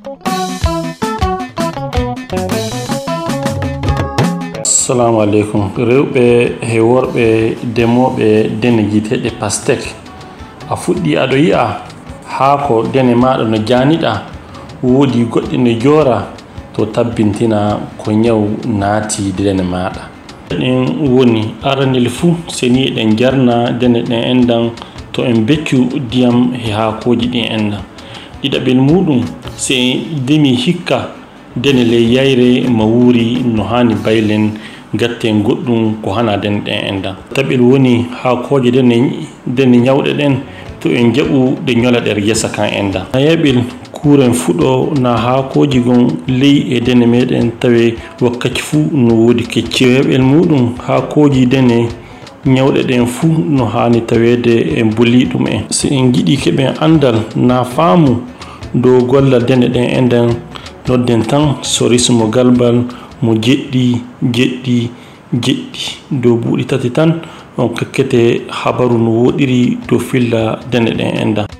Assalamu alaikum. Rewɓe e worɓe demoɓe dene jiteɗe pastek. A fuɗɗi aɗo yi'a haako dene maɗa no janiɗa woodi goɗɗe no jora, to tabbintina ko nyawu naati dene maɗa. ɗen woni aranel fuu seni eɗen jarna dene ɗen endan to en beccu diyam e haakoji ɗin endan. ɗiɗaɓel muɗum se demi hikka dene ley yayre ma wuuri no hani baylen gatten goɗɗum ko hana dene ɗen endan. taɓel woni haakoje dene nyawɗe ɗen to en jaɓu ɗe ñola ɗer gesa kan endan. nayaɓel kuren fuɗo na haakoji gon ley e dene meɗen tawe wakkati fuu no woodi kecceweɓel muɗum haakoji dene nyawɗe ɗen fuu no hani tawede en boli ɗum en. si en giɗi keɓen andal na faamu dow gollal dene ɗen endan, nodden tan Sorismo Galbal mo jeɗɗi dow buuɗi 3 tan on kekkete habaru no woɗiri dow filla dene ɗen endan.